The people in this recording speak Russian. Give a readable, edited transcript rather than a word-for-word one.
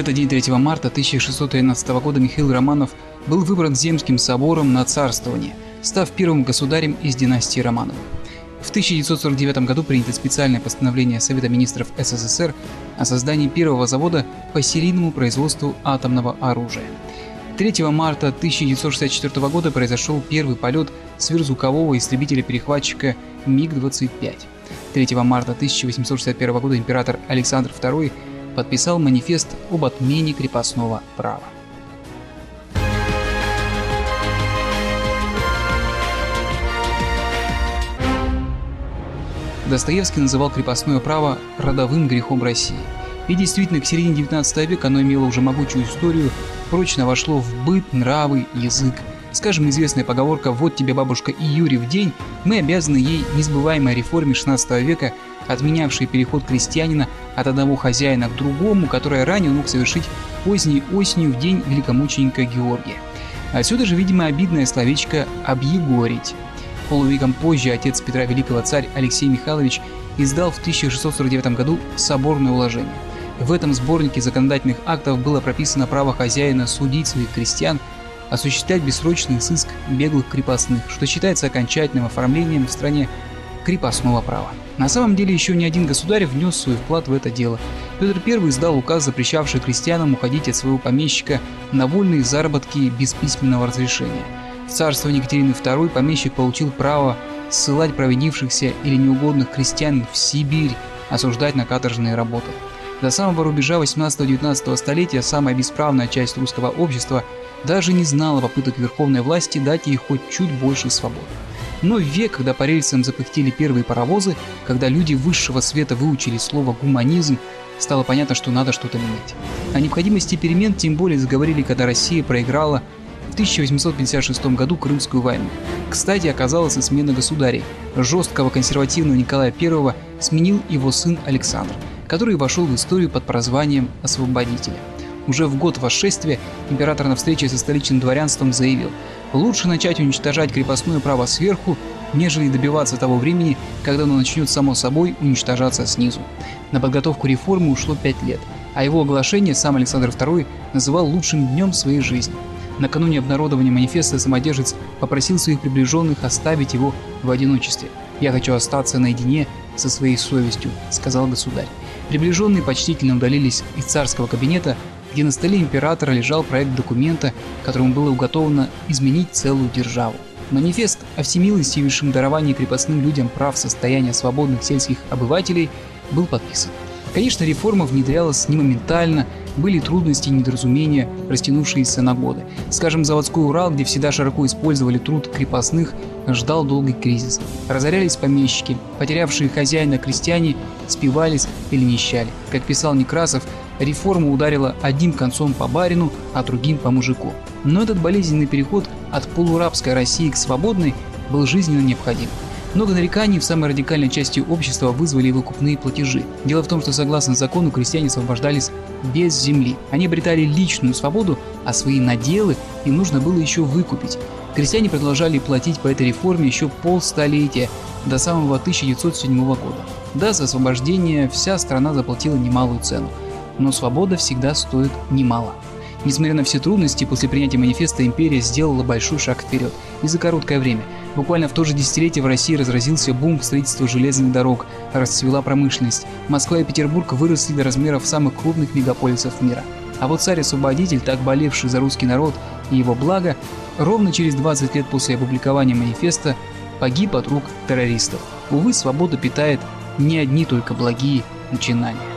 В этот день, 3 марта 1613 года, Михаил Романов был выбран Земским собором на царствование, став первым государем из династии Романовых. В 1949 году принято специальное постановление Совета министров СССР о создании первого завода по серийному производству атомного оружия. 3 марта 1964 года произошел первый полет сверхзвукового истребителя-перехватчика МиГ-25. 3 марта 1861 года император Александр II подписал манифест об отмене крепостного права. Достоевский называл крепостное право родовым грехом России. И действительно, к середине 19 века оно имело уже могучую историю, прочно вошло в быт, нравы, язык. Скажем, известная поговорка «Вот тебе, бабушка, и Юрий в день», мы обязаны ей несбываемой реформе 16 века, отменявшей переход крестьянина от одного хозяина к другому, которое ранее он мог совершить поздней осенью в день великомученика Георгия. Отсюда же, видимо, обидное словечко «объегорить». Полувеком позже отец Петра Великого, царь Алексей Михайлович, издал в 1649 году соборное уложение. В этом сборнике законодательных актов было прописано право хозяина судить своих крестьян, осуществлять бессрочный сыск беглых крепостных, что считается окончательным оформлением в стране крепостного права. На самом деле еще ни один государь внес свой вклад в это дело. Петр I издал указ, запрещавший крестьянам уходить от своего помещика на вольные заработки без письменного разрешения. В царствовании Екатерины II помещик получил право ссылать провинившихся или неугодных крестьян в Сибирь, осуждать на каторжные работы. До самого рубежа 18-19 столетия самая бесправная часть русского общества даже не знала попыток верховной власти дать ей хоть чуть больше свободы. Но в век, когда по рельсам запыхтели первые паровозы, когда люди высшего света выучили слово «гуманизм», стало понятно, что надо что-то менять. О необходимости перемен тем более заговорили, когда Россия проиграла в 1856 году Крымскую войну. Кстати, оказалась и смена государей. Жесткого консервативного Николая I сменил его сын Александр, который вошел в историю под прозванием «Освободителя». Уже в год восшествия император на встрече со столичным дворянством заявил: «Лучше начать уничтожать крепостное право сверху, нежели добиваться того времени, когда оно начнет само собой уничтожаться снизу». На подготовку реформы ушло 5 лет, а его оглашение сам Александр II называл лучшим днем своей жизни. Накануне обнародования манифеста самодержец попросил своих приближенных оставить его в одиночестве. «Я хочу остаться наедине со своей совестью», — сказал государь. Приближенные почтительно удалились из царского кабинета, где на столе императора лежал проект документа, которому было уготовано изменить целую державу. Манифест о всемилостивейшем даровании крепостным людям прав состояния свободных сельских обывателей был подписан. Конечно, реформа внедрялась не моментально, были трудности и недоразумения, растянувшиеся на годы. Скажем, заводской Урал, где всегда широко использовали труд крепостных, ждал долгий кризис. Разорялись помещики, потерявшие хозяина крестьяне спивались или нищали. Как писал Некрасов, реформа ударила одним концом по барину, а другим по мужику. Но этот болезненный переход от полурабской России к свободной был жизненно необходим. Много нареканий в самой радикальной части общества вызвали выкупные платежи. Дело в том, что согласно закону крестьяне освобождались без земли. Они обретали личную свободу, а свои наделы им нужно было еще выкупить. Крестьяне продолжали платить по этой реформе еще полстолетия, до самого 1907 года. Да, за освобождение вся страна заплатила немалую цену, но свобода всегда стоит немало. Несмотря на все трудности, после принятия манифеста империя сделала большой шаг вперед. И за короткое время. Буквально в то же десятилетие в России разразился бум строительства железных дорог, расцвела промышленность. Москва и Петербург выросли до размеров самых крупных мегаполисов мира. А вот царь-освободитель, так болевший за русский народ и его благо, ровно через 20 лет после опубликования манифеста погиб от рук террористов. Увы, свобода питает не одни только благие начинания.